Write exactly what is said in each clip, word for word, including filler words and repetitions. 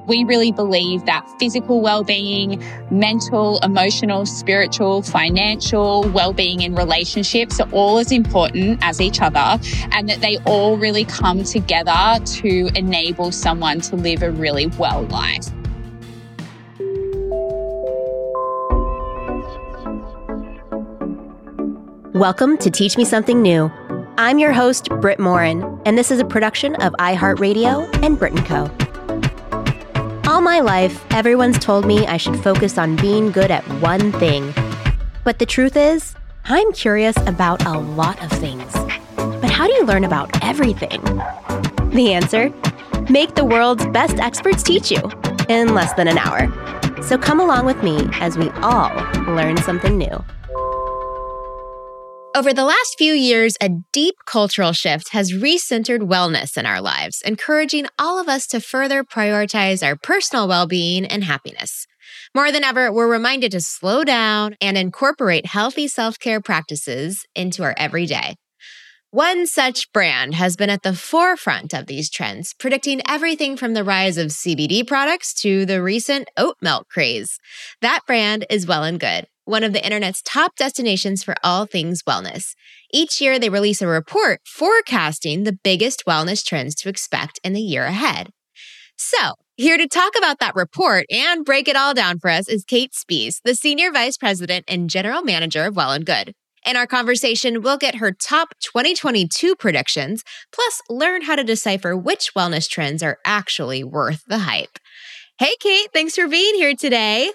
We really believe that physical well-being, mental, emotional, spiritual, financial well-being in relationships are all as important as each other, and that they all really come together to enable someone to live a really well life. Welcome to Teach Me Something New. I'm your host, Britt Morin, and this is a production of iHeartRadio and Brit and Co. All my life, everyone's told me I should focus on being good at one thing. But the truth is, I'm curious about a lot of things. But how do you learn about everything? The answer? Make the world's best experts teach you in less than an hour. So come along with me as we all learn something new. Over the last few years, a deep cultural shift has recentered wellness in our lives, encouraging all of us to further prioritize our personal well-being and happiness. More than ever, we're reminded to slow down and incorporate healthy self-care practices into our everyday. One such brand has been at the forefront of these trends, predicting everything from the rise of C B D products to the recent oat milk craze. That brand is Well and Good, one of the internet's top destinations for all things wellness. Each year, they release a report forecasting the biggest wellness trends to expect in the year ahead. So, here to talk about that report and break it all down for us is Kate Spies, the Senior Vice President and General Manager of Well and Good. In our conversation, we'll get her top twenty twenty-two predictions, plus learn how to decipher which wellness trends are actually worth the hype. Hey, Kate, thanks for being here today.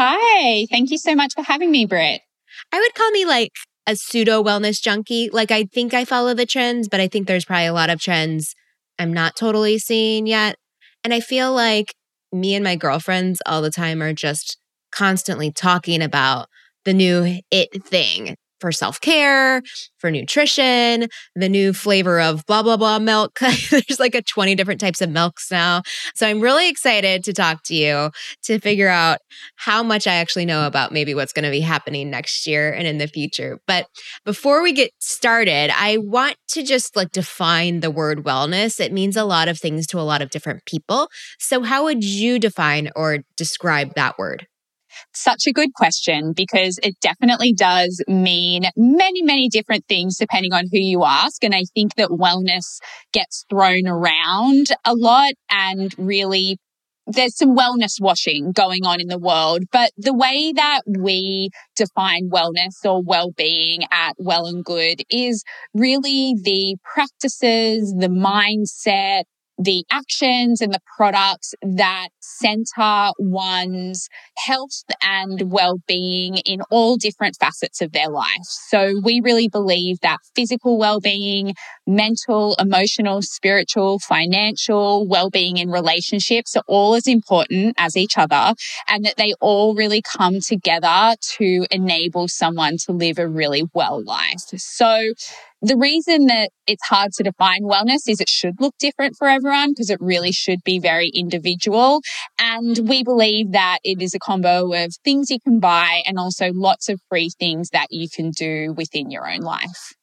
Hi, thank you so much for having me, Britt. I would call me like a pseudo wellness junkie. Like I think I follow the trends, but I think there's probably a lot of trends I'm not totally seeing yet. And I feel like me and my girlfriends all the time are just constantly talking about the new it thing for self-care, for nutrition, the new flavor of blah, blah, blah milk. There's like a twenty different types of milks now. So I'm really excited to talk to you to figure out how much I actually know about maybe what's going to be happening next year and in the future. But before we get started, I want to just like define the word wellness. It means a lot of things to a lot of different people. So how would you define or describe that word? Such a good question, because it definitely does mean many, many different things depending on who you ask. And I think that wellness gets thrown around a lot, and really there's some wellness washing going on in the world. But the way that we define wellness or well-being at Well and Good is really the practices, the mindset, the actions and the products that center one's health and well-being in all different facets of their life. So we really believe that physical well-being, mental, emotional, spiritual, financial well-being in relationships are all as important as each other, and that they all really come together to enable someone to live a really well life. So the reason that it's hard to define wellness is it should look different for everyone, because it really should be very individual. And we believe that it is a combo of things you can buy and also lots of free things that you can do within your own life.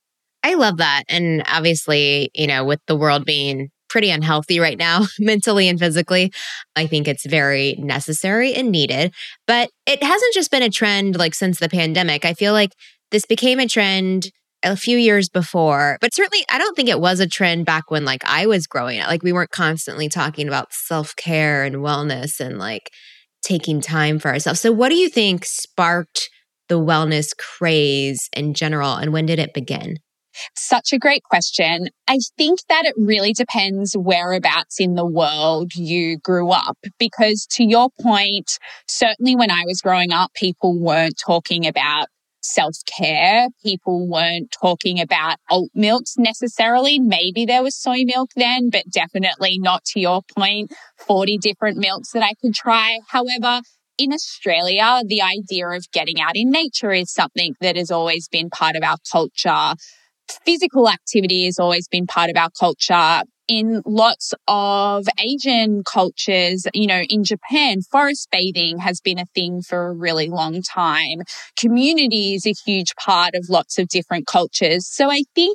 I love that. And obviously, you know, with the world being pretty unhealthy right now, mentally and physically, I think it's very necessary and needed. But it hasn't just been a trend like since the pandemic. I feel like this became a trend a few years before, but certainly I don't think it was a trend back when like I was growing up. Like we weren't constantly talking about self-care and wellness and like taking time for ourselves. So what do you think sparked the wellness craze in general, and when did it begin? Such a great question. I think that it really depends whereabouts in the world you grew up, because to your point, certainly when I was growing up, people weren't talking about self-care. People weren't talking about oat milks necessarily. Maybe there was soy milk then, but definitely not, to your point, forty different milks that I could try. However, in Australia, the idea of getting out in nature is something that has always been part of our culture. Physical activity has always been part of our culture. In lots of Asian cultures, you know, in Japan, forest bathing has been a thing for a really long time. Community is a huge part of lots of different cultures. So I think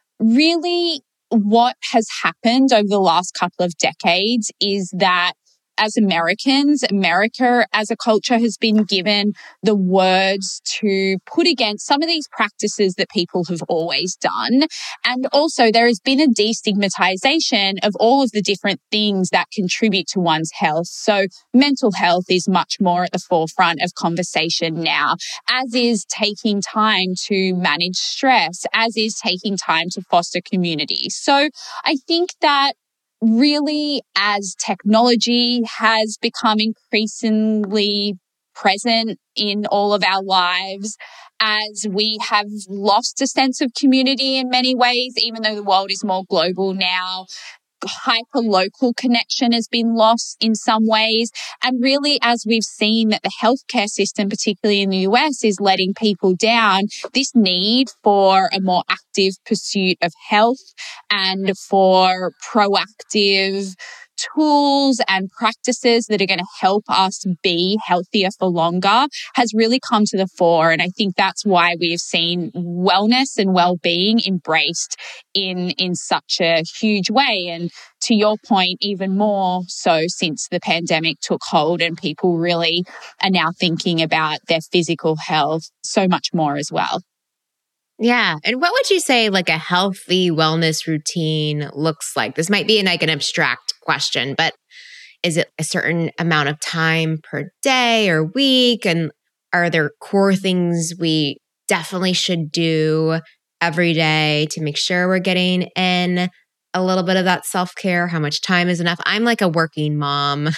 really what has happened over the last couple of decades is that as Americans, America as a culture has been given the words to put against some of these practices that people have always done. And also there has been a destigmatization of all of the different things that contribute to one's health. So mental health is much more at the forefront of conversation now, as is taking time to manage stress, as is taking time to foster community. So I think that really, as technology has become increasingly present in all of our lives, as we have lost a sense of community in many ways, even though the world is more global now, hyper-local connection has been lost in some ways. And really, as we've seen that the healthcare system, particularly in the U S, is letting people down, this need for a more active pursuit of health and for proactive tools and practices that are going to help us be healthier for longer has really come to the fore. And I think that's why we've seen wellness and well-being embraced in, in such a huge way. And to your point, even more so since the pandemic took hold and people really are now thinking about their physical health so much more as well. Yeah. And what would you say like a healthy wellness routine looks like? This might be like an abstract question, but is it a certain amount of time per day or week? And are there core things we definitely should do every day to make sure we're getting in a little bit of that self-care? How much time is enough? I'm like a working mom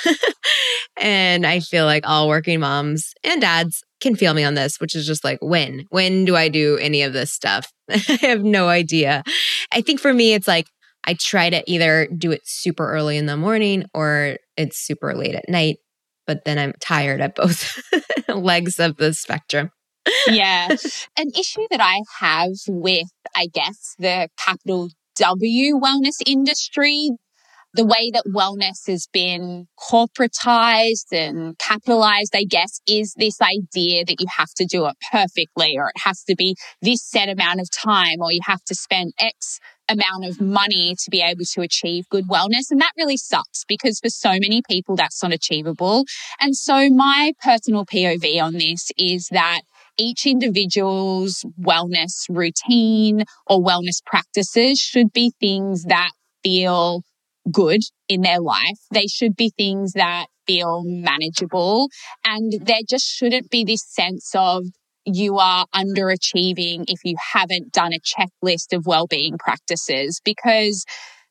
and I feel like all working moms and dads can feel me on this, which is just like, when? When do I do any of this stuff? I have no idea. I think for me, it's like, I try to either do it super early in the morning or it's super late at night, but then I'm tired at both legs of the spectrum. Yeah. An issue that I have with, I guess, the capital W wellness industry, the way that wellness has been corporatized and capitalized, I guess, is this idea that you have to do it perfectly, or it has to be this set amount of time, or you have to spend X amount of money to be able to achieve good wellness. And that really sucks because for so many people, that's not achievable. And so my personal P O V on this is that each individual's wellness routine or wellness practices should be things that feel good in their life. They should be things that feel manageable. And there just shouldn't be this sense of you are underachieving if you haven't done a checklist of well-being practices, because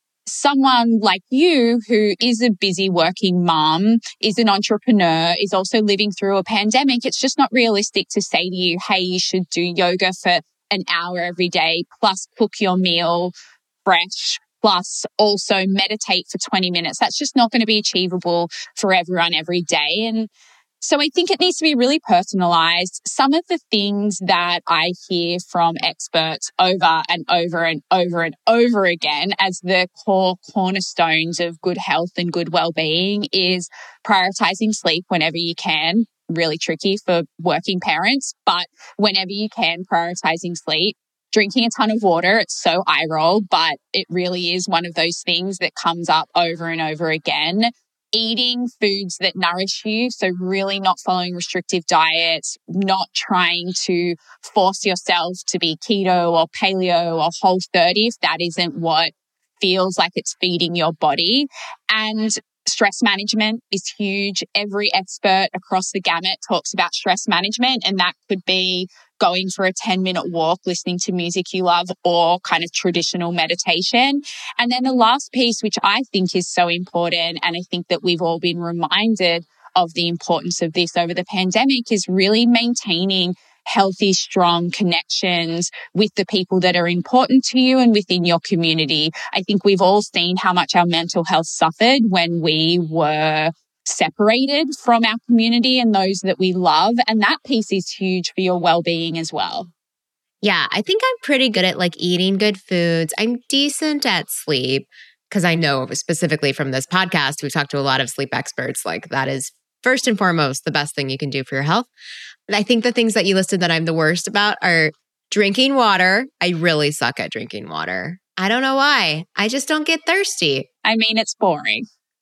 someone like you who is a busy working mom, is an entrepreneur, is also living through a pandemic, it's just not realistic to say to you, hey, you should do yoga for an hour every day, plus cook your meal fresh, plus also meditate for twenty minutes. That's just not going to be achievable for everyone every day. And so I think it needs to be really personalized. Some of the things that I hear from experts over and over and over and over again as the core cornerstones of good health and good well-being is prioritizing sleep whenever you can. Really tricky for working parents, but whenever you can, prioritizing sleep. Drinking a ton of water, it's so eye roll, but it really is one of those things that comes up over and over again. Eating foods that nourish you, so really not following restrictive diets, not trying to force yourself to be keto or paleo or whole thirty if that isn't what feels like it's feeding your body. And stress management is huge. Every expert across the gamut talks about stress management, and that could be going for a ten minute walk, listening to music you love, or kind of traditional meditation. And then the last piece, which I think is so important, and I think that we've all been reminded of the importance of this over the pandemic, is really maintaining healthy, strong connections with the people that are important to you and within your community. I think we've all seen how much our mental health suffered when we were separated from our community and those that we love. And that piece is huge for your well-being as well. Yeah, I think I'm pretty good at like eating good foods. I'm decent at sleep because I know specifically from this podcast, we've talked to a lot of sleep experts, like that is first and foremost the best thing you can do for your health. I think the things that you listed that I'm the worst about are drinking water. I really suck at drinking water. I don't know why. I just don't get thirsty. I mean, it's boring.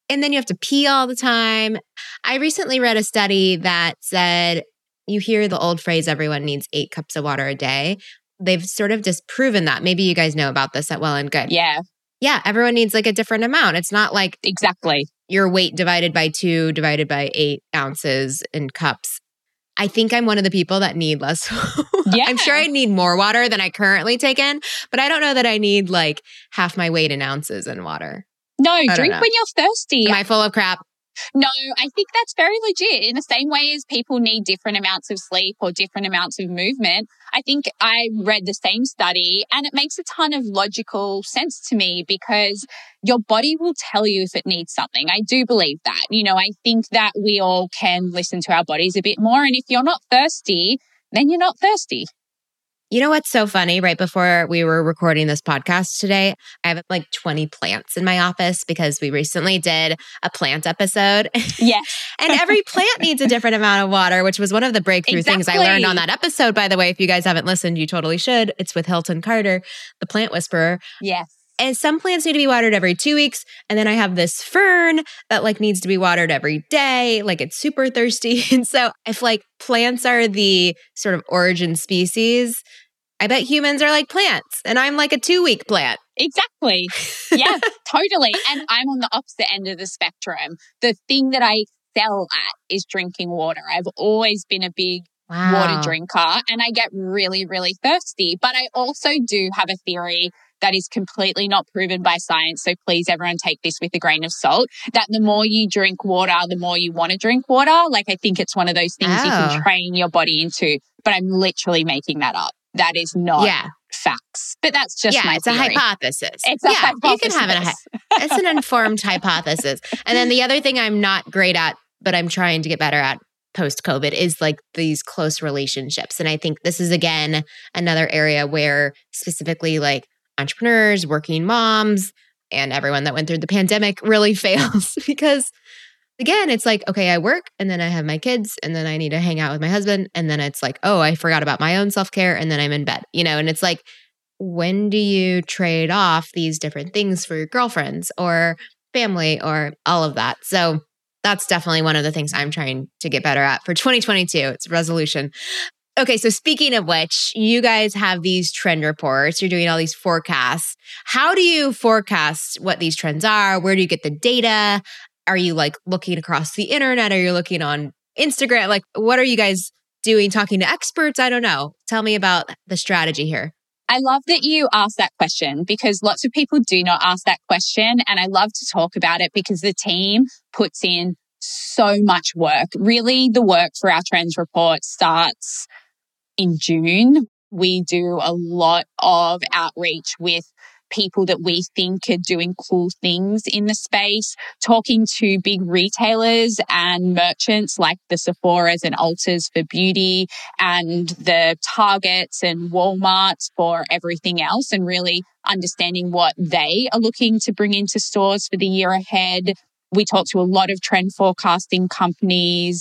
And then you have to pee all the time. I recently read a study that said, you hear the old phrase, everyone needs eight cups of water a day. They've sort of disproven that. Maybe you guys know about this at Well and Good. Yeah. Yeah, everyone needs like a different amount. It's not like exactly your weight divided by two divided by eight ounces in cups. I think I'm one of the people that need less. Yeah. I'm sure I need more water than I currently take in, but I don't know that I need like half my weight in ounces in water. No, I drink when you're thirsty. Am I full of crap? No, I think that's very legit. In the same way as people need different amounts of sleep or different amounts of movement, I think I read the same study and it makes a ton of logical sense to me because your body will tell you if it needs something. I do believe that. You know, I think that we all can listen to our bodies a bit more. And if you're not thirsty, then you're not thirsty. You know what's so funny? Right before we were recording this podcast today, I have like twenty plants in my office because we recently did a plant episode. Yes. And every plant needs a different amount of water, which was one of the breakthrough exactly. things I learned on that episode, by the way. If you guys haven't listened, you totally should. It's with Hilton Carter, the plant whisperer. Yes. And some plants need to be watered every two weeks. And then I have this fern that like needs to be watered every day. Like it's super thirsty. And so if like plants are the sort of origin species, I bet humans are like plants and I'm like a two week plant. Exactly. Yeah, totally. And I'm on the opposite end of the spectrum. The thing that I excel at is drinking water. I've always been a big wow. water drinker and I get really, really thirsty. But I also do have a theory that is completely not proven by science. So please, everyone, take this with a grain of salt, that the more you drink water, the more you want to drink water. Like, I think it's one of those things oh. you can train your body into, but I'm literally making that up. That is not yeah. facts, but that's just yeah, my it's theory. a hypothesis. It's a yeah, hypothesis. You can have an, it's an informed hypothesis. And then the other thing I'm not great at, but I'm trying to get better at post-COVID is like these close relationships. And I think this is, again, another area where specifically like entrepreneurs, working moms, and everyone that went through the pandemic really fails because again, it's like, okay, I work and then I have my kids and then I need to hang out with my husband. And then it's like, oh, I forgot about my own self-care and then I'm in bed, you know? And it's like, when do you trade off these different things for your girlfriends or family or all of that? So that's definitely one of the things I'm trying to get better at for twenty twenty-two. It's a resolution. Okay, so speaking of which, you guys have these trend reports. You're doing all these forecasts. How do you forecast what these trends are? Where do you get the data? Are you like looking across the internet? Are you looking on Instagram? Like, what are you guys doing? Talking to experts? I don't know. Tell me about the strategy here. I love that you asked that question because lots of people do not ask that question. And I love to talk about it because the team puts in so much work. Really, the work for our trends report starts in June. We do a lot of outreach with people that we think are doing cool things in the space, talking to big retailers and merchants like the Sephoras and Ultas for beauty and the Targets and Walmarts for everything else, and really understanding what they are looking to bring into stores for the year ahead. We talk to a lot of trend forecasting companies.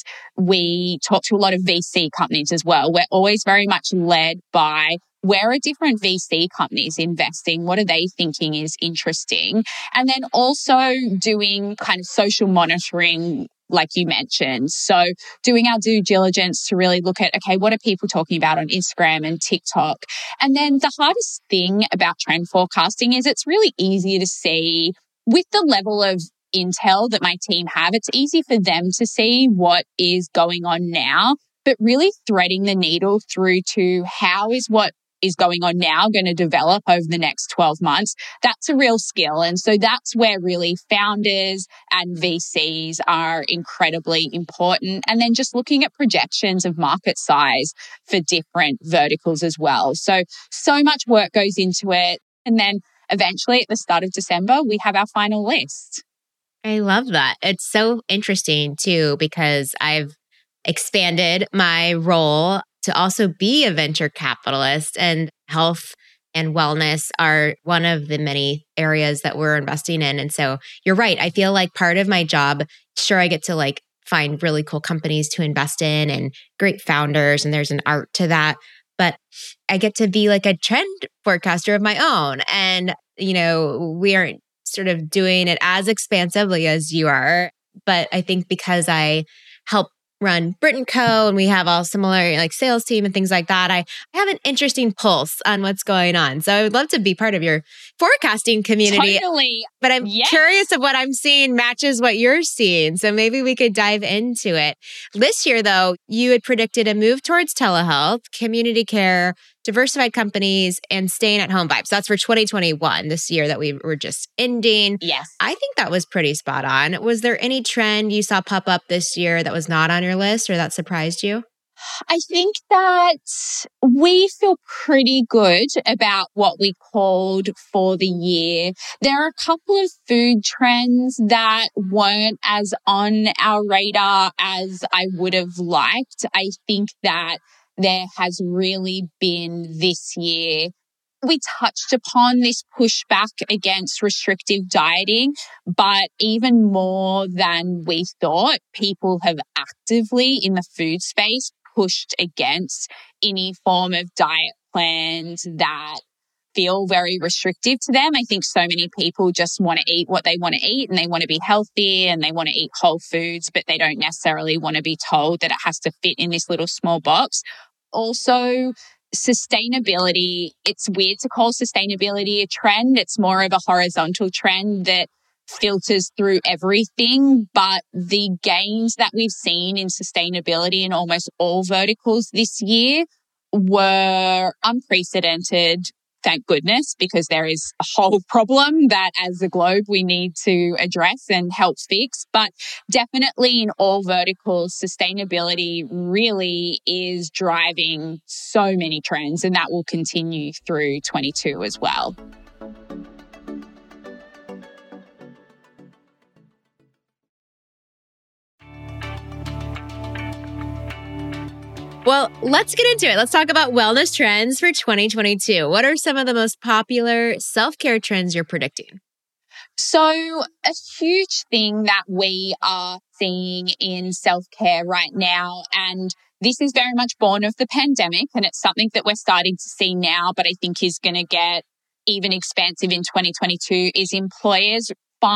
We talk to a lot of V C companies as well. We're always very much led by where are different V C companies investing? What are they thinking is interesting? And then also doing kind of social monitoring, like you mentioned. So doing our due diligence to really look at, okay, what are people talking about on Instagram and TikTok? And then the hardest thing about trend forecasting is it's really easy to see with the level of intel that my team have. It's easy for them to see what is going on now, but really threading the needle through to how is what is going on now going to develop over the next twelve months. That's a real skill. And so that's where really founders and V Cs are incredibly important. And then just looking at projections of market size for different verticals as well. So, so much work goes into it. And then eventually at the start of December, we have our final list. I love that. It's so interesting too, because I've expanded my role to also be a venture capitalist, and health and wellness are one of the many areas that we're investing in. And so you're right. I feel like part of my job, sure, I get to like find really cool companies to invest in and great founders, and there's an art to that. But I get to be like a trend forecaster of my own. And, you know, we aren't sort of doing it as expansively as you are. But I think because I help run Brit and Co. and we have all similar like sales team and things like that, I, I have an interesting pulse on what's going on. So I would love to be part of your forecasting community. Totally. But I'm yes. curious if what I'm seeing matches what you're seeing. So maybe we could dive into it. This year, though, you had predicted a move towards telehealth, community care, diversified companies, and staying at home vibes. That's for twenty twenty-one, this year that we were just ending. Yes. I think that was pretty spot on. Was there any trend you saw pop up this year that was not on your list or that surprised you? I think that we feel pretty good about what we called for the year. There are a couple of food trends that weren't as on our radar as I would have liked. I think that there has really been this year. We touched upon this pushback against restrictive dieting, but even more than we thought, people have actively in the food space pushed against any form of diet plans that feel very restrictive to them. I think so many people just want to eat what they want to eat and they want to be healthy and they want to eat whole foods, but they don't necessarily want to be told that it has to fit in this little small box. Also, sustainability, it's weird to call sustainability a trend. It's more of a horizontal trend that filters through everything. But the gains that we've seen in sustainability in almost all verticals this year were unprecedented. Thank goodness, because there is a whole problem that as a globe we need to address and help fix. But definitely in all verticals, sustainability really is driving so many trends, and that will continue through twenty-two as well. Well, let's get into it. Let's talk about wellness trends for twenty twenty-two. What are some of the most popular self-care trends you're predicting? So a huge thing that we are seeing in self-care right now, and this is very much born of the pandemic, and it's something that we're starting to see now, but I think is going to get even expansive in twenty twenty-two, is employers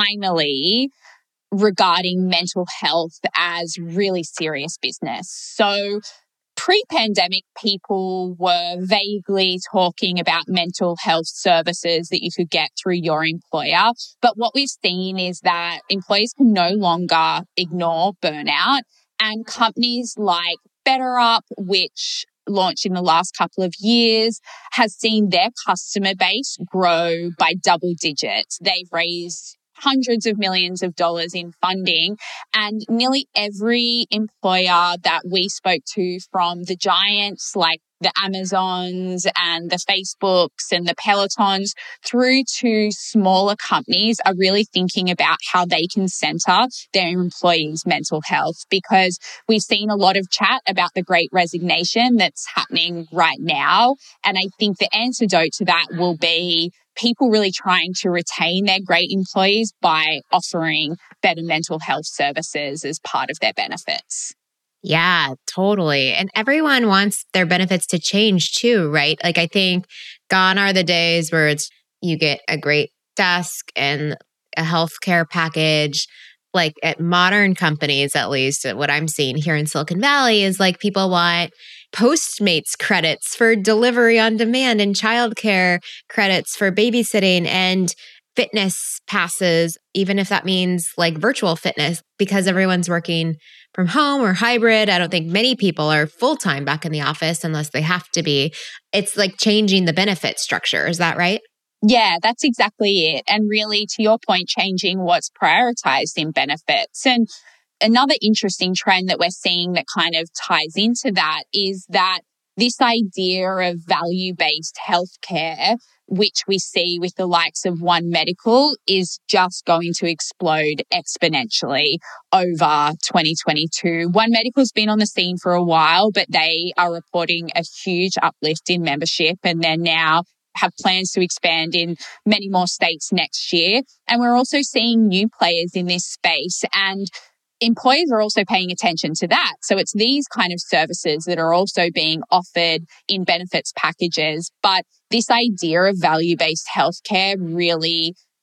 finally regarding mental health as really serious business. So pre-pandemic, people were vaguely talking about mental health services that you could get through your employer. But what we've seen is that employees can no longer ignore burnout, and companies like BetterUp, which launched in the last couple of years, has seen their customer base grow by double digits. They've raised hundreds of millions of dollars in funding, and nearly every employer that we spoke to, from the giants like the Amazons and the Facebooks and the Pelotons through to smaller companies, are really thinking about how they can center their employees' mental health, because we've seen a lot of chat about the Great Resignation that's happening right now. And I think the antidote to that will be people really trying to retain their great employees by offering better mental health services as part of their benefits. Yeah, totally. And everyone wants their benefits to change too, right? Like, I think gone are the days where it's you get a great desk and a healthcare package. Like at modern companies, at least what I'm seeing here in Silicon Valley is like people want Postmates credits for delivery on demand and childcare credits for babysitting and fitness passes, even if that means like virtual fitness, because everyone's working from home or hybrid. I don't think many people are full-time back in the office unless they have to be. It's like changing the benefit structure. Is that right? Yeah, that's exactly it. And really, to your point, changing what's prioritized in benefits. And another interesting trend that we're seeing that kind of ties into that is that this idea of value-based healthcare, which we see with the likes of One Medical, is just going to explode exponentially over twenty twenty-two. One Medical's been on the scene for a while, but they are reporting a huge uplift in membership, and they're now have plans to expand in many more states next year. And we're also seeing new players in this space, and employers are also paying attention to that. So it's these kind of services that are also being offered in benefits packages. But this idea of value-based healthcare really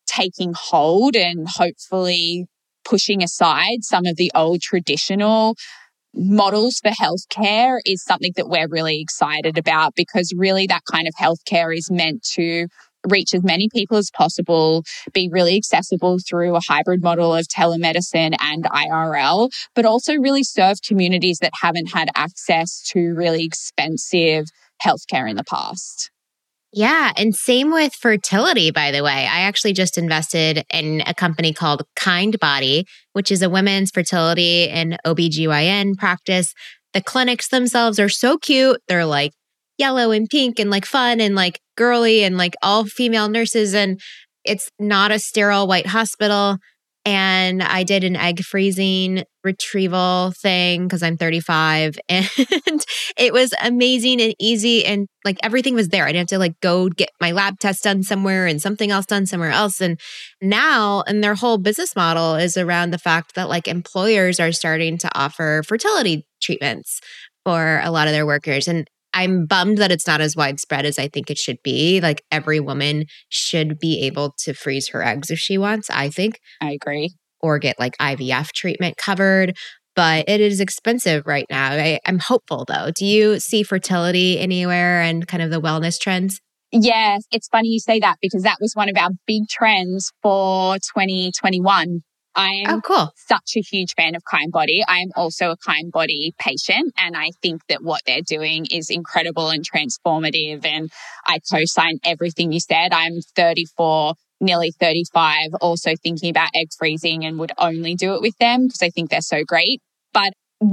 taking hold and hopefully pushing aside some of the old traditional models for healthcare is something that we're really excited about, because really that kind of healthcare is meant to reach as many people as possible, be really accessible through a hybrid model of telemedicine and I R L, but also really serve communities that haven't had access to really expensive healthcare in the past. Yeah. And same with fertility, by the way. I actually just invested in a company called Kindbody, which is a women's fertility and O B G Y N practice. The clinics themselves are so cute. They're like yellow and pink and like fun and like girly and like all female nurses. And it's not a sterile white hospital. And I did an egg freezing retrieval thing because I'm thirty-five, and it was amazing and easy, and like everything was there. I didn't have to like go get my lab test done somewhere and something else done somewhere else. And now, and their whole business model is around the fact that like employers are starting to offer fertility treatments for a lot of their workers. And I'm bummed that it's not as widespread as I think it should be. Like every woman should be able to freeze her eggs if she wants, I think. I agree. Or get like I V F treatment covered. But it is expensive right now. I, I'm hopeful though. Do you see fertility anywhere and kind of the wellness trends? Yes, it's funny you say that, because that was one of our big trends for twenty twenty-one. I am oh, cool. such a huge fan of Kindbody. I am also a Kindbody patient, and I think that what they're doing is incredible and transformative, and I co-sign everything you said. I'm thirty-four, nearly thirty-five, also thinking about egg freezing, and would only do it with them because I think they're so great. But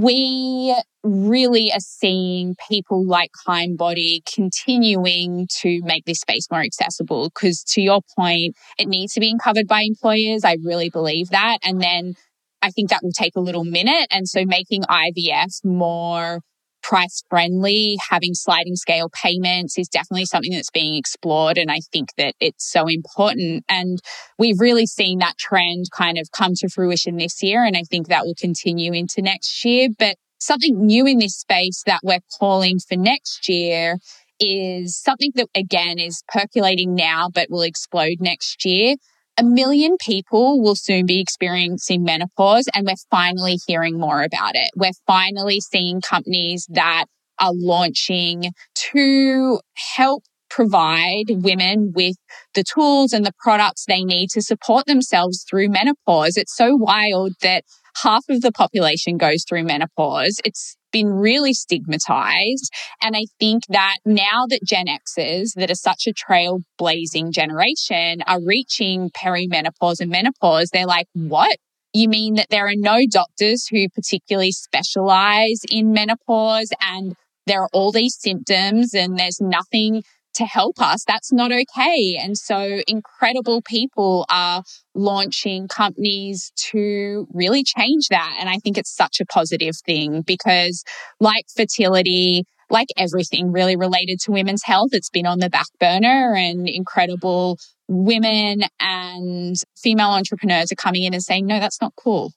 we really are seeing people like Kindbody continuing to make this space more accessible, because to your point, it needs to be covered by employers. I really believe that. And then I think that will take a little minute. And so making I V F more price friendly, having sliding scale payments is definitely something that's being explored. And I think that it's so important. And we've really seen that trend kind of come to fruition this year. And I think that will continue into next year. But something new in this space that we're calling for next year is something that, again, is percolating now, but will explode next year. A million people will soon be experiencing menopause, and we're finally hearing more about it. We're finally seeing companies that are launching to help provide women with the tools and the products they need to support themselves through menopause. It's so wild that half of the population goes through menopause. It's been really stigmatized. And I think that now that Gen Xers, that are such a trailblazing generation, are reaching perimenopause and menopause, they're like, what? You mean that there are no doctors who particularly specialize in menopause, and there are all these symptoms and there's nothing to help us? That's not okay. And so incredible people are launching companies to really change that. And I think it's such a positive thing, because like fertility, like everything really related to women's health, it's been on the back burner, and incredible women and female entrepreneurs are coming in and saying, no, that's not cool.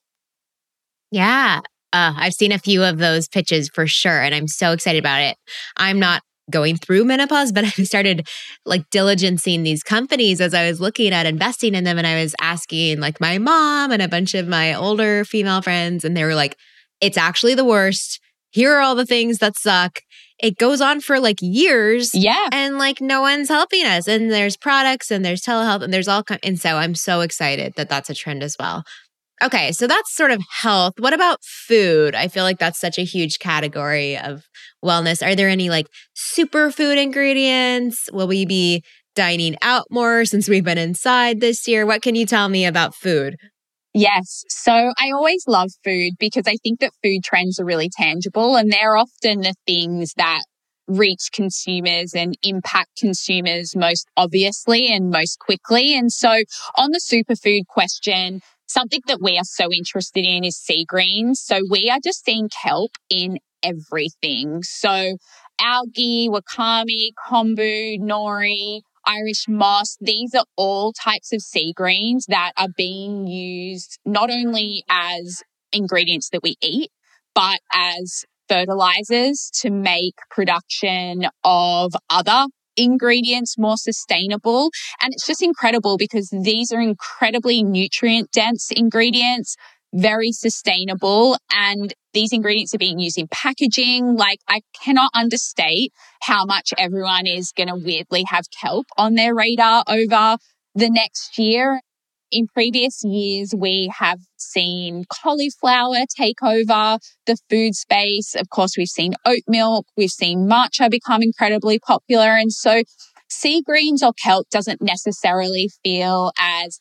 Yeah. Uh, I've seen a few of those pitches for sure. And I'm so excited about it. I'm not going through menopause, but I started like diligencing these companies as I was looking at investing in them. And I was asking like my mom and a bunch of my older female friends, and they were like, it's actually the worst. Here are all the things that suck. It goes on for like years. Yeah. And like no one's helping us. And there's products and there's telehealth and there's all kinds. And so I'm so excited that that's a trend as well. Okay, so that's sort of health. What about food? I feel like that's such a huge category of wellness. Are there any like superfood ingredients? Will we be dining out more since we've been inside this year? What can you tell me about food? Yes. So I always love food, because I think that food trends are really tangible, and they're often the things that reach consumers and impact consumers most obviously and most quickly. And so on the superfood question, something that we are so interested in is sea greens. So we are just seeing kelp in everything. So algae, wakame, kombu, nori, Irish moss, these are all types of sea greens that are being used not only as ingredients that we eat, but as fertilizers to make production of other ingredients, more sustainable. And it's just incredible because these are incredibly nutrient dense ingredients, very sustainable. And these ingredients are being used in packaging. Like, I cannot understate how much everyone is going to weirdly have kelp on their radar over the next year. In previous years, we have seen cauliflower take over the food space. Of course, we've seen oat milk. We've seen matcha become incredibly popular. And so sea greens or kelp doesn't necessarily feel as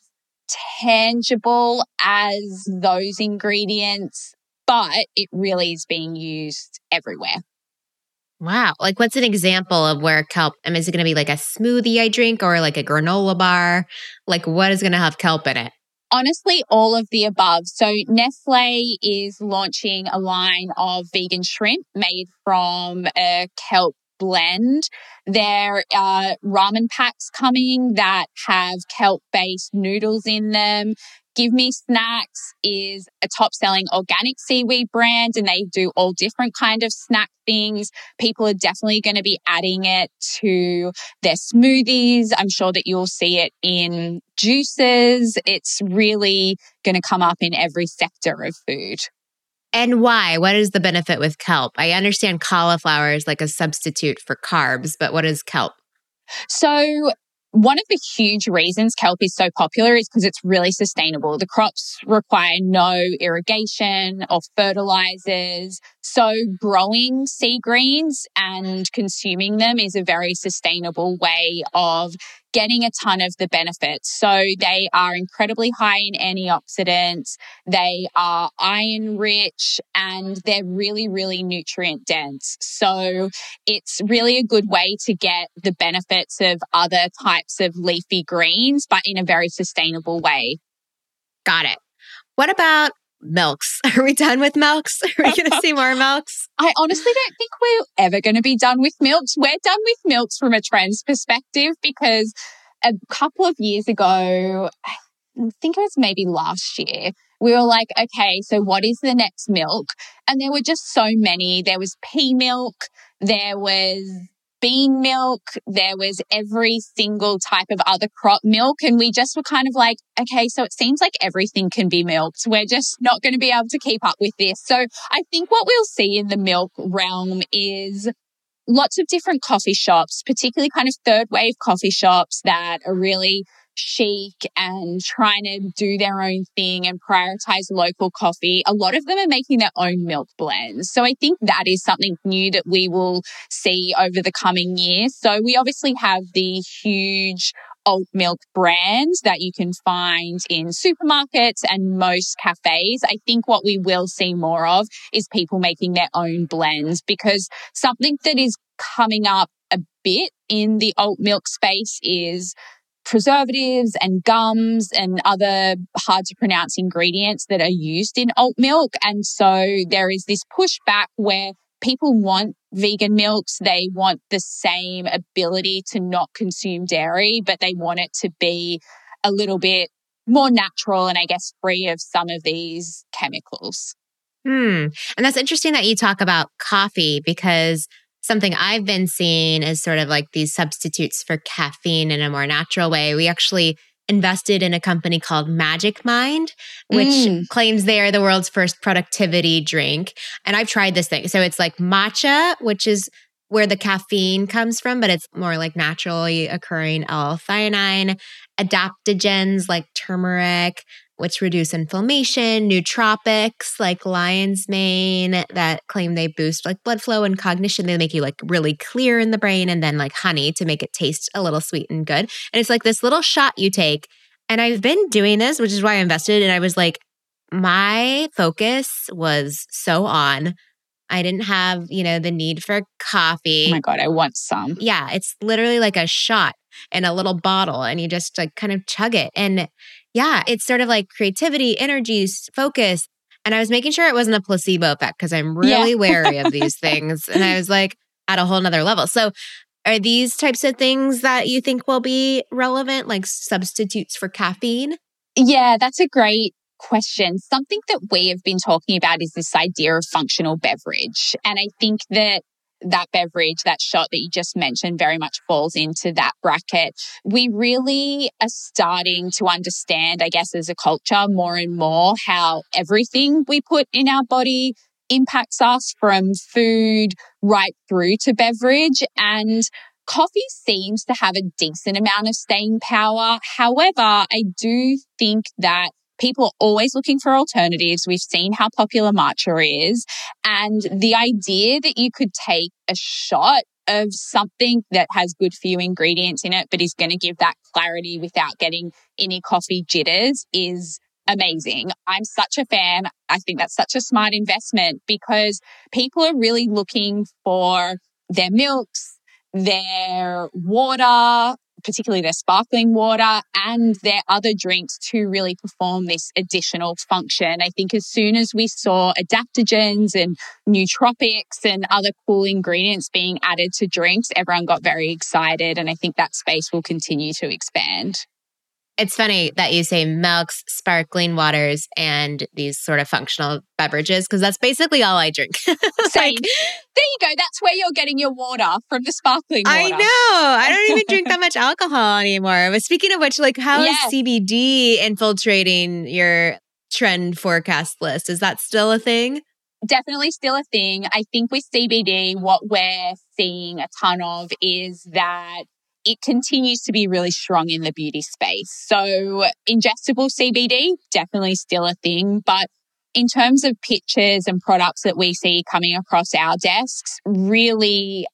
tangible as those ingredients, but it really is being used everywhere. Wow. Like, what's an example of where kelp, I mean, is it going to be like a smoothie I drink or like a granola bar? Like, what is going to have kelp in it? Honestly, all of the above. So Nestle is launching a line of vegan shrimp made from a kelp blend. There are ramen packs coming that have kelp-based noodles in them. Give Me Snacks is a top-selling organic seaweed brand, and they do all different kind of snack things. People are definitely going to be adding it to their smoothies. I'm sure that you'll see it in juices. It's really going to come up in every sector of food. And why? What is the benefit with kelp? I understand cauliflower is like a substitute for carbs, but what is kelp? So one of the huge reasons kelp is so popular is because it's really sustainable. The crops require no irrigation or fertilizers. So growing sea greens and consuming them is a very sustainable way of getting a ton of the benefits. So they are incredibly high in antioxidants, they are iron rich, and they're really, really nutrient dense. So it's really a good way to get the benefits of other types of leafy greens, but in a very sustainable way. Got it. What about milks? Are we done with milks? Are we going to see more milks? I honestly don't think we're ever going to be done with milks. We're done with milks from a trends perspective because a couple of years ago, I think it was maybe last year, we were like, okay, so what is the next milk? And there were just so many. There was pea milk, there was bean milk, there was every single type of other crop milk. And we just were kind of like, okay, so it seems like everything can be milked. We're just not going to be able to keep up with this. So I think what we'll see in the milk realm is lots of different coffee shops, particularly kind of third wave coffee shops that are really chic and trying to do their own thing and prioritize local coffee. A lot of them are making their own milk blends. So I think that is something new that we will see over the coming years. So we obviously have the huge oat milk brands that you can find in supermarkets and most cafes. I think what we will see more of is people making their own blends, because something that is coming up a bit in the oat milk space is preservatives and gums and other hard to pronounce ingredients that are used in oat milk. And so there is this pushback where people want vegan milks. They want the same ability to not consume dairy, but they want it to be a little bit more natural and I guess free of some of these chemicals. Hmm. And that's interesting that you talk about coffee, because something I've been seeing is sort of like these substitutes for caffeine in a more natural way. We actually invested in a company called Magic Mind, which mm. claims they are the world's first productivity drink. And I've tried this thing. So it's like matcha, which is where the caffeine comes from, but it's more like naturally occurring L-theanine, adaptogens like turmeric, which reduce inflammation, nootropics like lion's mane that claim they boost like blood flow and cognition. They make you like really clear in the brain, and then like honey to make it taste a little sweet and good. And it's like this little shot you take. And I've been doing this, which is why I invested. And I was like, my focus was so on. I didn't have, you know, the need for coffee. Oh my God, I want some. Yeah, it's literally like a shot in a little bottle, and you just like kind of chug it. And yeah, it's sort of like creativity, energy, focus. And I was making sure it wasn't a placebo effect, because I'm really yeah. wary of these things. And I was like at a whole nother level. So are these types of things that you think will be relevant, like substitutes for caffeine? Yeah, that's a great question. Something that we have been talking about is this idea of functional beverage. And I think that that beverage, that shot that you just mentioned very much falls into that bracket. We really are starting to understand, I guess, as a culture more and more how everything we put in our body impacts us, from food right through to beverage. And coffee seems to have a decent amount of staying power. However, I do think that people are always looking for alternatives. We've seen how popular matcha is. And the idea that you could take a shot of something that has good few ingredients in it, but is going to give that clarity without getting any coffee jitters is amazing. I'm such a fan. I think that's such a smart investment because people are really looking for their milks, their water, particularly their sparkling water, and their other drinks to really perform this additional function. I think as soon as we saw adaptogens and nootropics and other cool ingredients being added to drinks, everyone got very excited. And I think that space will continue to expand. It's funny that you say milks, sparkling waters, and these sort of functional beverages, because that's basically all I drink. Same. Like, there you go. That's where you're getting your water, from the sparkling water. I know. I don't even drink that much alcohol anymore. But speaking of which, like, how yeah. is C B D infiltrating your trend forecast list? Is that still a thing? Definitely still a thing. I think with C B D, what we're seeing a ton of is that it continues to be really strong in the beauty space. So ingestible C B D, definitely still a thing. But in terms of pictures and products that we see coming across our desks, really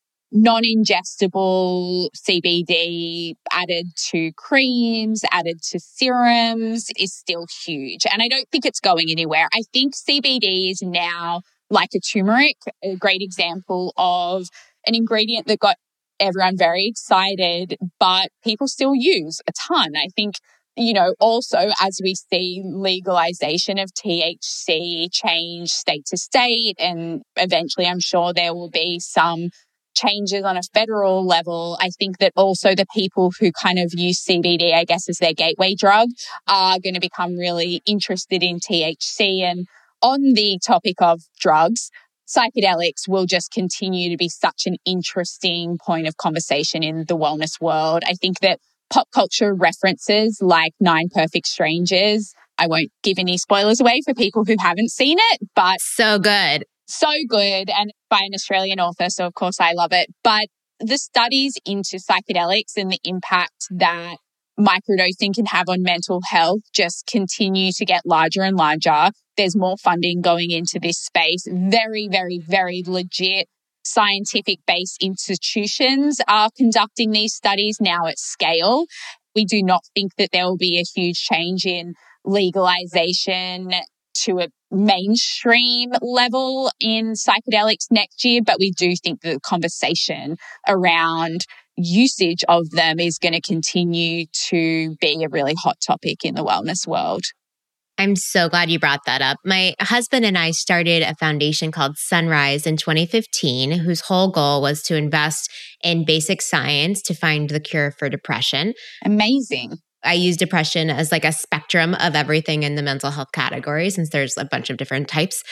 non-ingestible C B D added to creams, added to serums is still huge. And I don't think it's going anywhere. I think C B D is now like a turmeric, a great example of an ingredient that got everyone very excited, but people still use a ton. I think, you know, also as we see legalization of T H C change state to state, and eventually I'm sure there will be some changes on a federal level, I think that also the people who kind of use C B D, I guess, as their gateway drug are going to become really interested in T H C. And on the topic of drugs, psychedelics will just continue to be such an interesting point of conversation in the wellness world. I think that pop culture references like Nine Perfect Strangers, I won't give any spoilers away for people who haven't seen it, but so good. So good, and by an Australian author, so of course I love it. But the studies into psychedelics and the impact that microdosing can have on mental health just continue to get larger and larger. There's more funding going into this space. Very, very, very legit scientific-based institutions are conducting these studies now at scale. We do not think that there will be a huge change in legalization to a mainstream level in psychedelics next year, but we do think that the conversation around usage of them is going to continue to be a really hot topic in the wellness world. I'm so glad you brought that up. My husband and I started a foundation called Sunrise in twenty fifteen, whose whole goal was to invest in basic science to find the cure for depression. Amazing. I use depression as like a spectrum of everything in the mental health category, since there's a bunch of different types.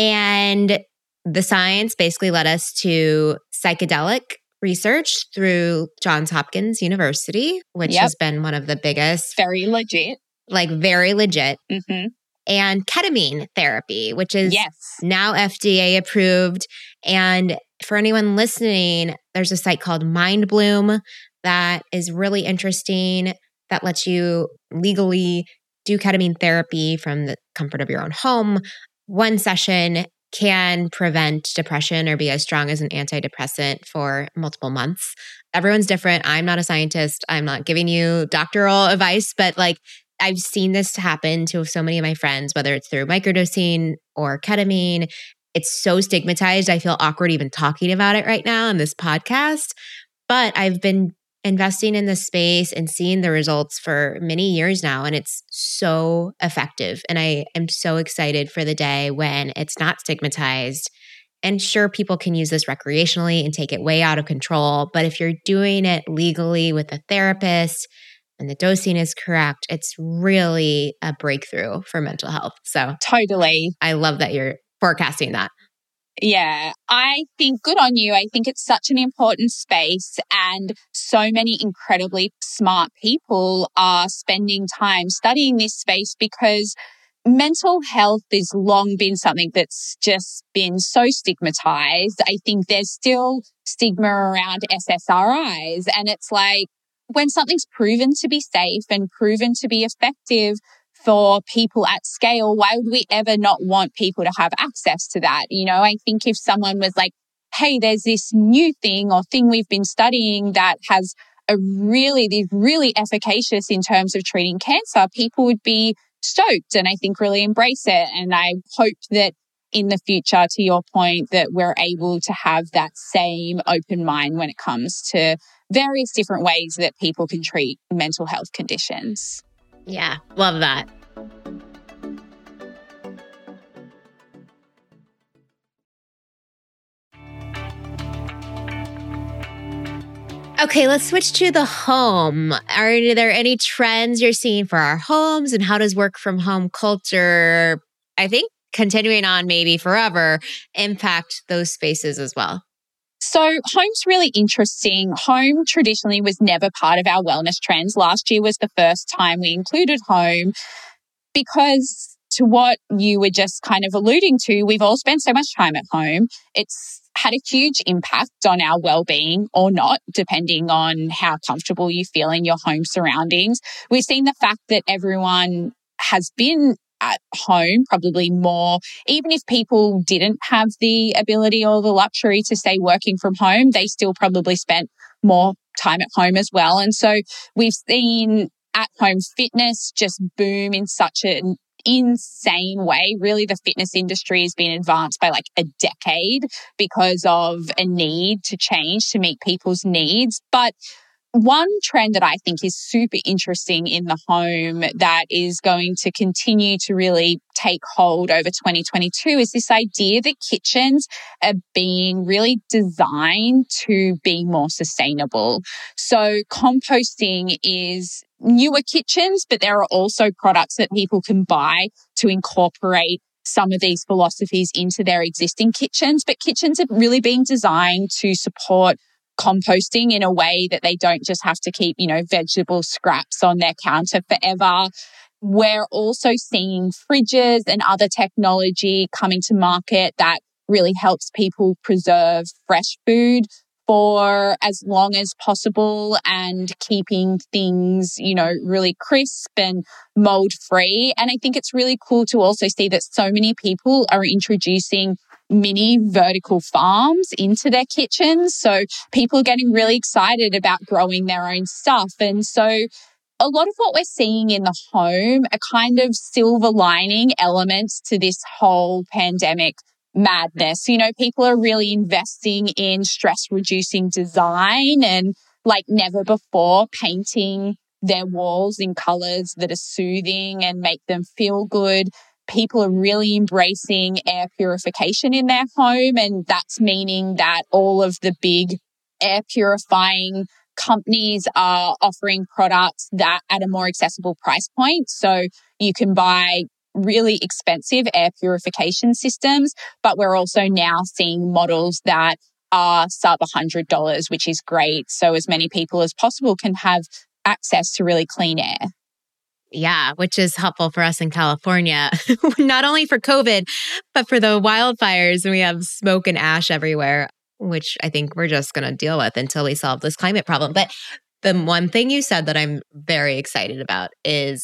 And the science basically led us to psychedelic research through Johns Hopkins University, which yep. has been one of the biggest. Very legit. Like very legit. Mm-hmm. And ketamine therapy, which is yes. now F D A approved. And for anyone listening, there's a site called MindBloom that is really interesting, that lets you legally do ketamine therapy from the comfort of your own home. One session can prevent depression or be as strong as an antidepressant for multiple months. Everyone's different. I'm not a scientist. I'm not giving you doctoral advice, but like I've seen this happen to so many of my friends, whether it's through microdosing or ketamine. It's so stigmatized. I feel awkward even talking about it right now on this podcast. But I've been investing in this space and seeing the results for many years now, and it's so effective. And I am so excited for the day when it's not stigmatized. And sure, people can use this recreationally and take it way out of control. But if you're doing it legally with a therapist and the dosing is correct, it's really a breakthrough for mental health. So totally. I love that you're forecasting that. Yeah, I think good on you. I think it's such an important space, and so many incredibly smart people are spending time studying this space because mental health has long been something that's just been so stigmatized. I think there's still stigma around S S R Is, and it's like when something's proven to be safe and proven to be effective for people at scale, why would we ever not want people to have access to that? You know, I think if someone was like, hey, there's this new thing or thing we've been studying that has a really, these really efficacious in terms of treating cancer, people would be stoked and I think really embrace it. And I hope that in the future, to your point, that we're able to have that same open mind when it comes to various different ways that people can treat mental health conditions. Yeah, love that. Okay, let's switch to the home. Are there any trends you're seeing for our homes, and how does work from home culture, I think continuing on maybe forever, impact those spaces as well? So home's really interesting. Home traditionally was never part of our wellness trends. Last year was the first time we included home because, to what you were just kind of alluding to, we've all spent so much time at home. It's had a huge impact on our well-being or not, depending on how comfortable you feel in your home surroundings. We've seen the fact that everyone has been at home probably more, even if people didn't have the ability or the luxury to stay working from home, they still probably spent more time at home as well. And so we've seen at-home fitness just boom in such an insane way. Really, the fitness industry has been advanced by like a decade because of a need to change to meet people's needs. But one trend that I think is super interesting in the home that is going to continue to really take hold over twenty twenty-two is this idea that kitchens are being really designed to be more sustainable. So composting is newer kitchens, but there are also products that people can buy to incorporate some of these philosophies into their existing kitchens. But kitchens are really being designed to support composting in a way that they don't just have to keep, you know, vegetable scraps on their counter forever. We're also seeing fridges and other technology coming to market that really helps people preserve fresh food for as long as possible and keeping things, you know, really crisp and mold free. And I think it's really cool to also see that so many people are introducing mini vertical farms into their kitchens. So people are getting really excited about growing their own stuff. And so a lot of what we're seeing in the home are kind of silver lining elements to this whole pandemic madness. You know, people are really investing in stress reducing design and like never before painting their walls in colors that are soothing and make them feel good. People are really embracing air purification in their home. And that's meaning that all of the big air purifying companies are offering products that at a more accessible price point. So you can buy really expensive air purification systems, but we're also now seeing models that are sub one hundred dollars, which is great. So as many people as possible can have access to really clean air. Yeah, which is helpful for us in California, not only for COVID, but for the wildfires. We have smoke and ash everywhere, which I think we're just going to deal with until we solve this climate problem. But the one thing you said that I'm very excited about is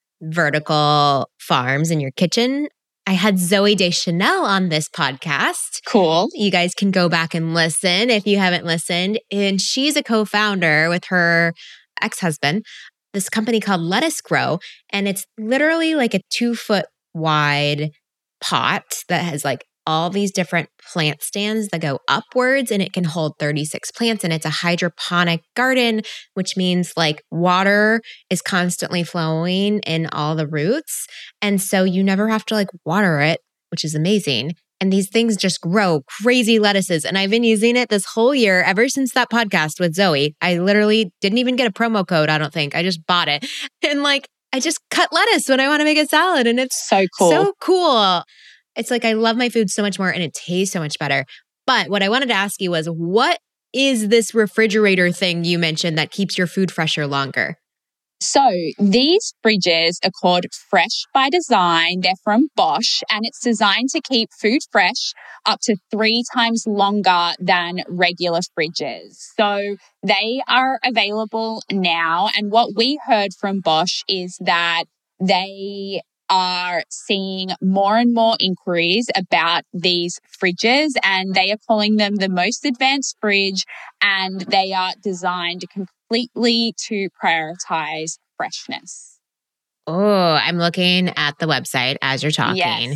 vertical farms in your kitchen. I had Zooey Deschanel on this podcast. Cool. You guys can go back and listen if you haven't listened. And she's a co-founder with her ex-husband, this company called Lettuce Grow. And it's literally like a two foot wide pot that has like all these different plant stands that go upwards, and it can hold thirty-six plants. And it's a hydroponic garden, which means like water is constantly flowing in all the roots. And so you never have to like water it, which is amazing. And these things just grow crazy lettuces. And I've been using it this whole year, ever since that podcast with Zooey. I literally didn't even get a promo code, I don't think. I just bought it. And like, I just cut lettuce when I want to make a salad. And it's so cool. So cool. It's like I love my food so much more and it tastes so much better. But what I wanted to ask you was, what is this refrigerator thing you mentioned that keeps your food fresher longer? So these fridges are called Fresh by Design. They're from Bosch, and it's designed to keep food fresh up to three times longer than regular fridges. So they are available now. And what we heard from Bosch is that they are seeing more and more inquiries about these fridges, and they are calling them the most advanced fridge, and they are designed completely to prioritize freshness. Oh, I'm looking at the website as you're talking. Yes.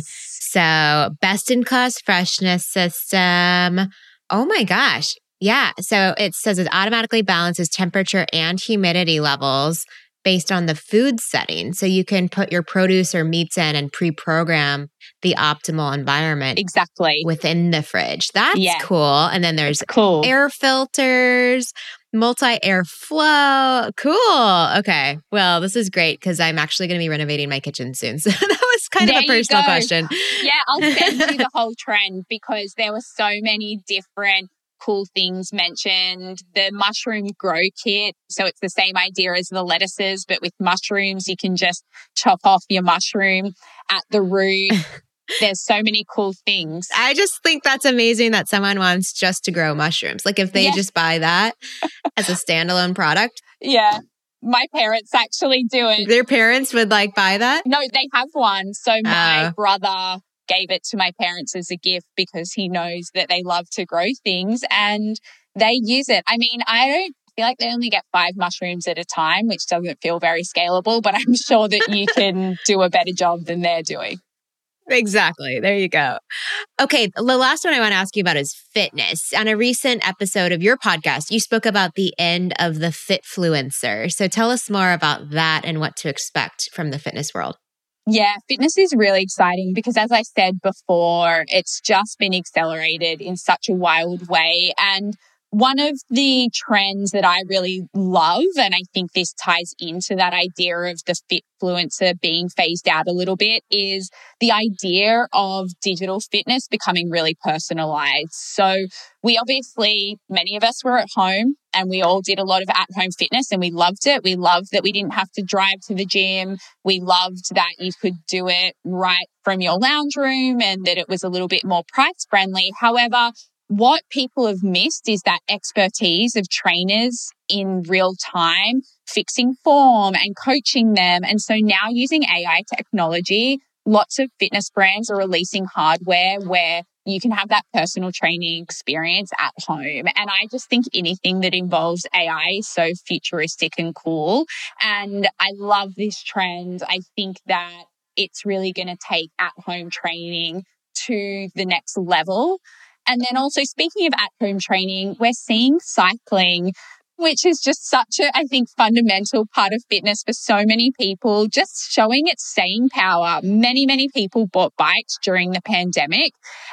So, best in class freshness system. Oh my gosh. Yeah. So it says it automatically balances temperature and humidity levels based on the food setting. So you can put your produce or meats in and pre-program the optimal environment Exactly. within the fridge. That's Yeah. cool. And then there's Cool. air filters, multi-air flow. Cool. Okay. Well, this is great because I'm actually going to be renovating my kitchen soon. So that was kind There of a you personal go. question. Yeah, I'll send you the whole trend because there were so many different cool things mentioned. The mushroom grow kit. So it's the same idea as the lettuces, but with mushrooms, you can just chop off your mushroom at the root. There's so many cool things. I just think that's amazing that someone wants just to grow mushrooms. Like if they Yeah. just buy that as a standalone product, Yeah. My parents actually do it. their parents would like buy that. No, they have one. So my Oh. brother gave it to my parents as a gift because he knows that they love to grow things and they use it. I mean, I don't feel like they only get five mushrooms at a time, which doesn't feel very scalable, but I'm sure that you can do a better job than they're doing. Exactly. There you go. Okay. The last one I want to ask you about is fitness. On a recent episode of your podcast, you spoke about the end of the Fitfluencer. So tell us more about that and what to expect from the fitness world. Yeah, fitness is really exciting because as I said before, it's just been accelerated in such a wild way. And one of the trends that I really love, and I think this ties into that idea of the Fitfluencer being phased out a little bit, is the idea of digital fitness becoming really personalized. So we obviously, many of us were at home and we all did a lot of at-home fitness and we loved it. We loved that we didn't have to drive to the gym. We loved that you could do it right from your lounge room and that it was a little bit more price friendly. However, what people have missed is that expertise of trainers in real time, fixing form and coaching them. And so now using A I technology, lots of fitness brands are releasing hardware where you can have that personal training experience at home. And I just think anything that involves A I is so futuristic and cool. And I love this trend. I think that it's really going to take at-home training to the next level. And then also speaking of at-home training, we're seeing cycling, which is just such a, I think, fundamental part of fitness for so many people, just showing its staying power. Many, many people bought bikes during the pandemic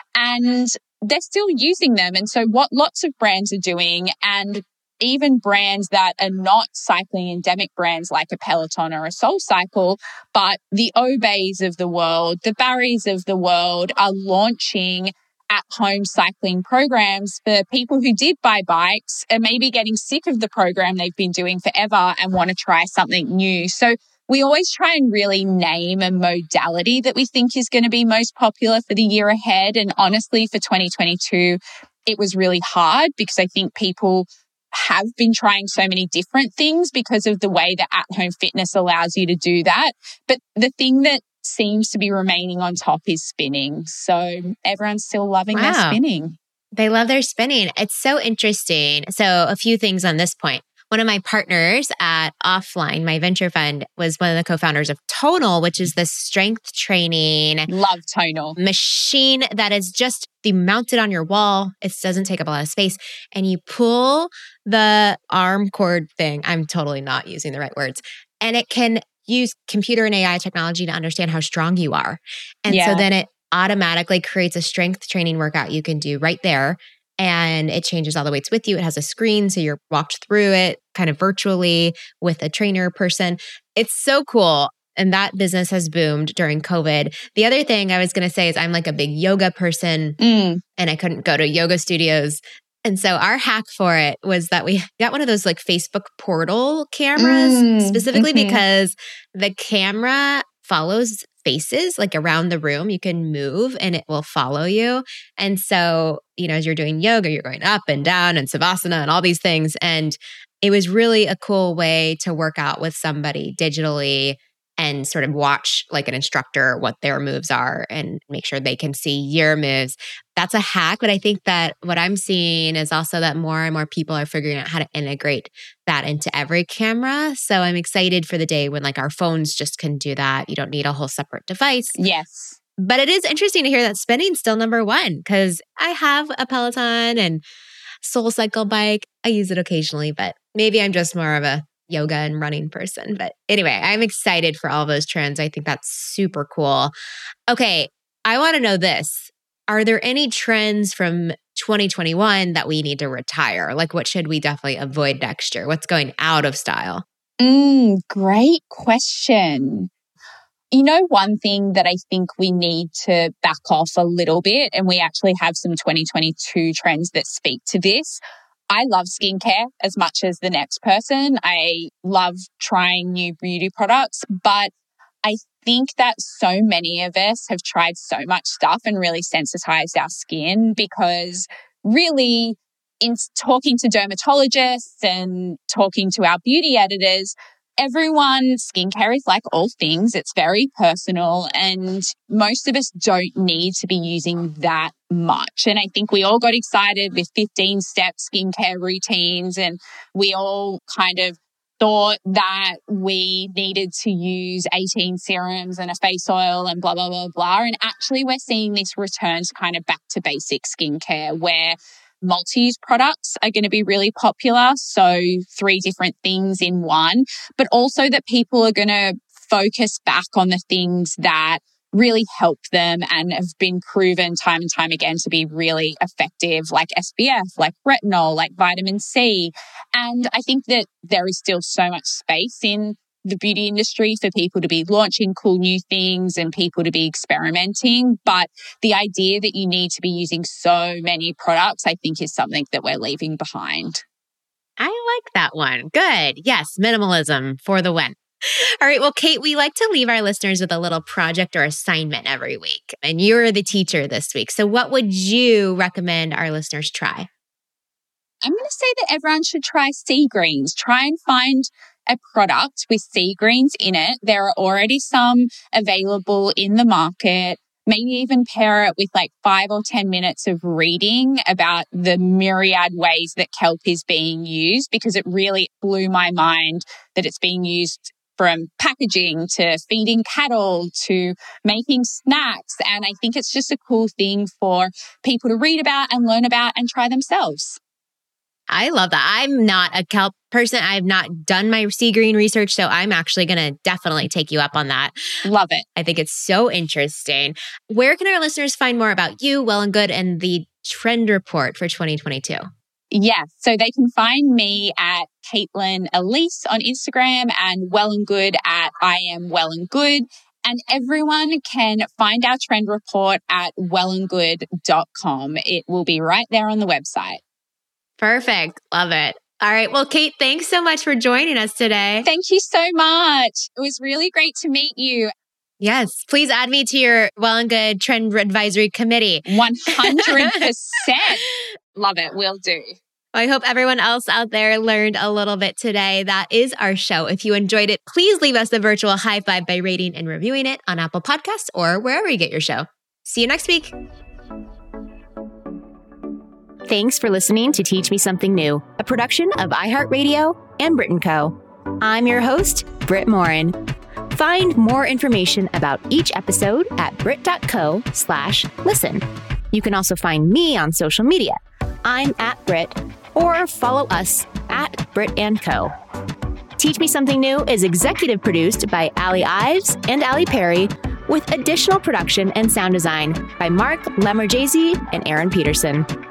and they're still using them. And so what lots of brands are doing, and even brands that are not cycling endemic brands like a Peloton or a SoulCycle, but the Obeys of the world, the Barrys of the world are launching at-home cycling programs for people who did buy bikes and maybe getting sick of the program they've been doing forever and want to try something new. So we always try and really name a modality that we think is going to be most popular for the year ahead. And honestly, for twenty twenty-two, it was really hard because I think people have been trying so many different things because of the way that at-home fitness allows you to do that. But the thing that seems to be remaining on top is spinning. So everyone's still loving Wow. their spinning. They love their spinning. It's so interesting. So a few things on this point. One of my partners at Offline, my venture fund, was one of the co-founders of Tonal, which is the strength training Love Tonal. machine that is just the mounted on your wall. It doesn't take up a lot of space. And you pull the arm cord thing. I'm totally not using the right words. And it can use computer and A I technology to understand how strong you are. And Yeah. so then it automatically creates a strength training workout you can do right there. And it changes all the weights with you. It has a screen, so you're walked through it kind of virtually with a trainer person. It's so cool. And that business has boomed during COVID. The other thing I was going to say is I'm like a big yoga person Mm. and I couldn't go to yoga studios. And so our hack for it was that we got one of those like Facebook portal cameras, Mm, specifically mhm. because the camera follows faces like around the room. You can move and it will follow you. And so, you know, as you're doing yoga, you're going up and down and savasana and all these things. And it was really a cool way to work out with somebody digitally and sort of watch like an instructor what their moves are and make sure they can see your moves. That's a hack. But I think that what I'm seeing is also that more and more people are figuring out how to integrate that into every camera. So I'm excited for the day when like our phones just can do that. You don't need a whole separate device. Yes. But it is interesting to hear that spinning's still number one because I have a Peloton and SoulCycle bike. I use it occasionally, but maybe I'm just more of a yoga and running person. But anyway, I'm excited for all those trends. I think that's super cool. Okay, I want to know this. Are there any trends from twenty twenty-one that we need to retire? Like what should we definitely avoid next year? What's going out of style? Mm, great question. You know, one thing that I think we need to back off a little bit, and we actually have some twenty twenty-two trends that speak to this. I love skincare as much as the next person. I love trying new beauty products, but I think that so many of us have tried so much stuff and really sensitized our skin because really in talking to dermatologists and talking to our beauty editors, everyone, skincare is like all things. It's very personal and most of us don't need to be using that much. And I think we all got excited with fifteen step skincare routines and we all kind of thought that we needed to use eighteen serums and a face oil and blah, blah, blah, blah. And actually we're seeing this return to kind of back to basic skincare where multi-use products are going to be really popular. So three different things in one, but also that people are going to focus back on the things that really help them and have been proven time and time again to be really effective, like S P F, like retinol, like vitamin C. And I think that there is still so much space in the beauty industry for people to be launching cool new things and people to be experimenting. But the idea that you need to be using so many products, I think is something that we're leaving behind. I like that one. Good. Yes, minimalism for the win. All right. Well, Kate, we like to leave our listeners with a little project or assignment every week. And you're the teacher this week. So what would you recommend our listeners try? I'm going to say that everyone should try Sea Greens. Try and find a product with sea greens in it. There are already some available in the market. Maybe even pair it with like five or ten minutes of reading about the myriad ways that kelp is being used, because it really blew my mind that it's being used from packaging to feeding cattle to making snacks. And I think it's just a cool thing for people to read about and learn about and try themselves. I love that. I'm not a kelp person. I've not done my sea green research, so I'm actually going to definitely take you up on that. Love it. I think it's so interesting. Where can our listeners find more about you, Well and Good, and the trend report for twenty twenty-two? Yes. So they can find me at Caitlin Elise on Instagram and Well and Good at I am Well and Good. And everyone can find our trend report at well and good dot com. It will be right there on the website. Perfect. Love it. All right. Well, Kate, thanks so much for joining us today. Thank you so much. It was really great to meet you. Yes. Please add me to your Well and Good Trend Advisory Committee. one hundred percent. Love it. Will do. I hope everyone else out there learned a little bit today. That is our show. If you enjoyed it, please leave us a virtual high five by rating and reviewing it on Apple Podcasts or wherever you get your show. See you next week. Thanks for listening to Teach Me Something New, a production of iHeartRadio and Brit and Co. I'm your host, Britt Morin. Find more information about each episode at brit.co slash listen. You can also find me on social media. I'm at Brit, or follow us at Brit and Co. Teach Me Something New is executive produced by Allie Ives and Allie Perry, with additional production and sound design by Mark Lemmerjazy and Aaron Peterson.